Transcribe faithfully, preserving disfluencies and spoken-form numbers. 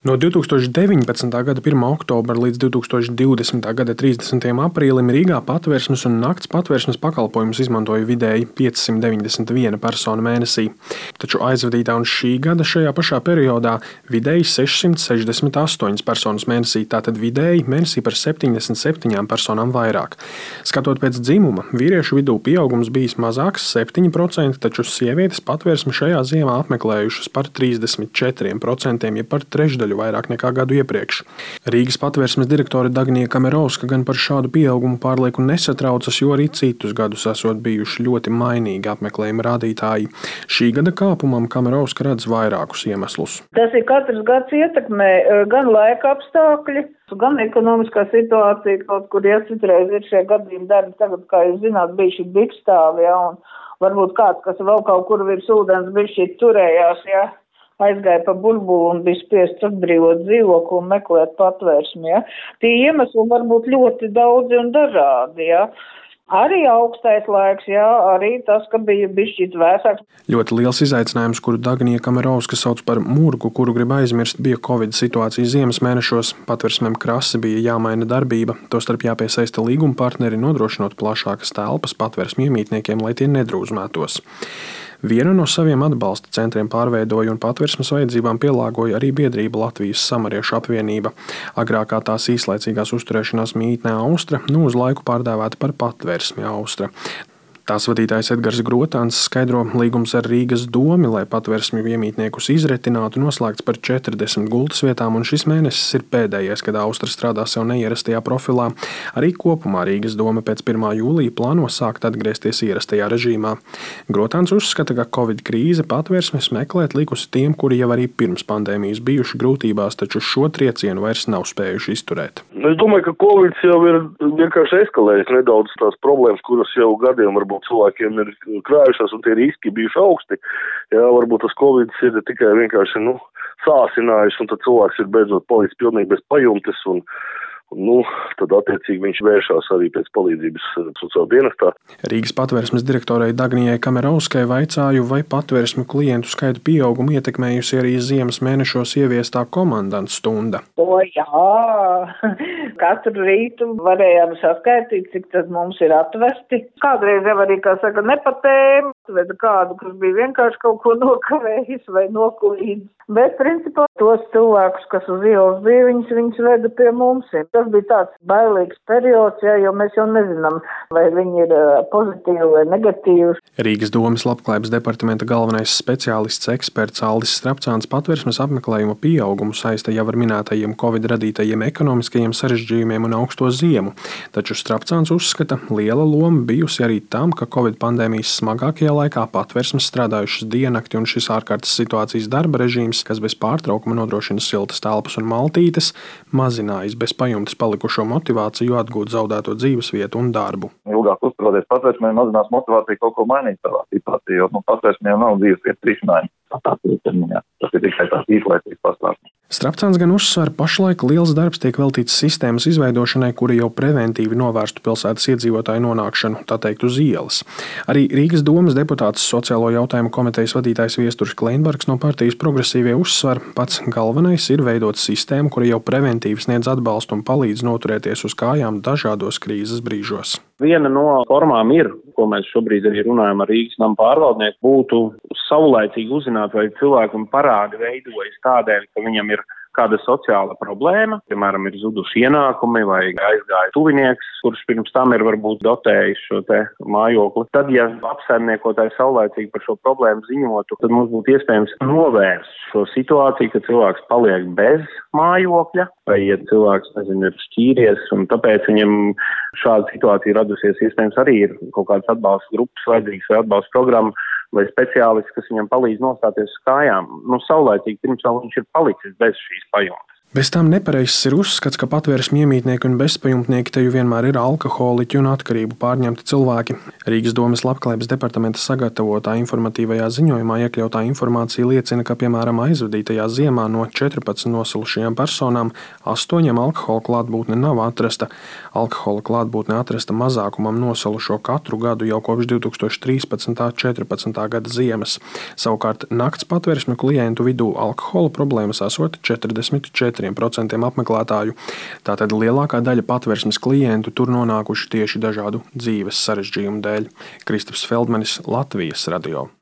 No divi tūkstoši deviņpadsmitā gada pirmā oktobra līdz divi tūkstoši divdesmitā gada trīsdesmitajam aprīlim Rīgā patvērsmes un nakts patvērsmes pakalpojumus izmantoja vidēji piecsimt deviņdesmit viena persona mēnesī. Taču aizvadītā un šī gada šajā pašā periodā vidēji sešsimt sešdesmit astoņas personas mēnesī, tātad vidēji mēnesī par septiņdesmit septiņām personām vairāk. Skatot pēc dzimuma, vīriešu vidū pieaugums bijis mazāks septiņi procenti, taču sievietes patvērsmi šajā ziemā apmeklējušas par trīsdesmit četriem procentiem, ja par trešdaļu vairāk nekā gadu iepriekš. Rīgas patvērsmes direktore Dagnija Kamerovska gan par šādu pieaugumu pārlieku nesatraucas, jo arī citus gadus esot bijuši ļoti mainīgi apmeklējuma rādītāji. Šī gada kāpumam Kamerovska redz vairākus iemeslus. Tas ir katrs gads ietekmē gan laika apstākļi, gan ekonomiskā situācija, kaut kur iesitreiz ir šie gadījumi darbi. Tagad, kā jūs zināt, bija šī bikstāvi, ja, un varbūt kāds, kas vēl kaut kur virs ūdens bija šī turējās, ja, aizgāja pa burbuli un bija spiests atbrīvot dzīvokli un meklēt patvērsmi. Ja. Tie iemesli var būt ļoti daudzi un dažādi. Ja. Arī augstais laiks, jā, arī tas, ka bija bišķīt vēsāks. Ļoti liels izaicinājums, kuru Dagnija Kamerovska sauc par murgu, kuru grib aizmirst, bija Covid situācija ziemas mēnešos. Patversmēm krasi bija jāmaina darbība, tostarp jāpiesaista līguma partneri, nodrošinot plašākas telpas patversmu iemītniekiem, lai tie nedrūzmētos. Vienu no saviem atbalsta centriem pārveidoja un patversmes vajadzībām pielāgoja arī biedrība Latvijas Samariešu apvienība. Agrākā tās īslaicīgās uzturēšanās mītne Austra, nu uz laiku pārdēvēta par patversmi Austra. Tās vadītājs Edgars Grotāns skaidro, līgums ar Rīgas domi, lai patversmju iemītniekus izretinātu, noslēgts par četrdesmit gultas vietām, un šis mēnesis ir pēdējais, kad Austra strādā sev neierastajā profilā. Arī kopumā Rīgas doma pēc pirmā jūlija plāno sākt atgriezties ierastajā režīmā. Grotāns uzskata, ka Covid krīze patversmes meklēt likusi tiem, kuri jau arī pirms pandēmijas bijuši grūtībās, taču šo triecienu vairs nav spējuši izturēt. Es domāju, ka Covid jau ir vienkārši eskalējis nedaudz tās problēmas, kuras jau gadiem varbūt cilvēkiem ir krājušās un tie riski bijuši augsti. Jā, varbūt tas Covid ir tikai vienkārši, nu, sāsinājis un tad cilvēks ir beidzot palicis pilnīgi bez pajumtes un Nu, tad attiecīgi viņš vēršās arī pēc palīdzības sociālajā dienestā. Rīgas patvērsmes direktorei Dagnijai Kamerovskai vaicāju, vai patvērsmu klientu skaitu pieaugumu ietekmējusi arī ziemas mēnešos ieviestā komandanta stunda. O jā, katru rītu varējām saskaitīt, cik tad mums ir atvesti. Kādreiz jau arī, kā saka, nepatēm, veda kādu, kas bija vienkārši kaut ko nokavējis vai nokulīdis. Bet, principā, tos cilvēkus, kas uz ielas bija, viņus, viņus veda pie mums. Tas bija tāds bailīgs periods, jā, jo mēs jau nezinām, vai viņi ir pozitīvi vai negatīvi. Rīgas domas labklājības departamenta galvenais speciālists eksperts Aldis Strapcāns patversmes apmeklējumu pieaugumu saista jau ar minētajiem Covid radītajiem ekonomiskajiem sarežģījumiem un augsto ziemu. Taču Strapcāns uzskata, liela loma bijusi arī tam, ka Covid pandēmijas smagākajā laikā patversmes strādājušas diennakti un šis ārkārtas situācijas darba režīms, kas bez pārtraukuma nodrošina siltas telpas un maltītes, mazinājis bez pajumtes palikušo motivāciju atgūt zaudēto dzīvesvietu un darbu. Ilgāk uzturoties patvērsmē mazinās motivāciju kaut ko mainīt savā situācijā, jo nu, patvērsmē jau nav dzīvesvietas risinājums. Tas ir tikai tās īslaicīgas pastāvības. Strapcāns gan uzsver, pašlaik liels darbs tiek veltīts sistēmas izveidošanai, kura jau preventīvi novērstu pilsētas iedzīvotāju nonākšanu, tā teikt, uz ielas. Arī Rīgas domas deputāts sociālo jautājumu komitejas vadītājs Viesturs Kleinbergs no partijas Progresīvie uzsver, pats galvenais ir veidot sistēmu, kura jau preventīvi sniedz atbalstu un palīdz noturēties uz kājām dažādos krīzes brīžos. Viena no formām ir, ko mēs šobrīd arī runājam ar Rīgas nama pārvaldnieku, būtu saulaicīgi uzzināt, vai cilvēkam parādi veidojas tādēļ, ka viņam ir kāda sociāla problēma, piemēram, ir zuduši ienākumi vai aizgāja tuvinieks, kurš pirms tam ir varbūt dotējis šo te mājokli. Tad, ja apsaimniekotāji saulaicīgi par šo problēmu ziņotu, tad mums būtu iespējams novērst šo situāciju, ka cilvēks paliek bez mājokļa, vai ja cilvēks, nezinu, ir šķīries, un tāpēc viņam šāda situācija radusies, iespējams arī ir kaut kāds atbalsta grupas vajadzīgs vai atbalsta programma, vai speciālists, kas viņam palīdz nostāties uz kājām. Nu, saulaicīgi pirms vēl viņš ir palicis bez šīs pajumtes. Bez tām nepareizs ir uzskats, ka patvērsmi iemītnieki un bezpajumtnieki te jau vienmēr ir alkoholiķi un atkarību pārņemti cilvēki. Rīgas domes labklājības departamenta sagatavotā informatīvajā ziņojumā iekļautā informācija liecina, ka, piemēram, aizvadītajā ziemā no četrpadsmit nosulušajām personām astoņiem alkohola klātbūtne nav atrasta. Alkohola klātbūtne atrasta mazākumam nosalušo katru gadu jau kopš divi tūkstoši trīspadsmitā un četrpadsmitā gada ziemas. Savukārt nakts patvērsmju klientu vidū alkohola problēmas esot četrdesmit četri procenti apmeklētāju. Tātad lielākā daļa patvērsmes klientu tur nonākuši tieši dažādu dzīves sarežģījumu dēļ. Kristaps Feldmanis, Latvijas radio.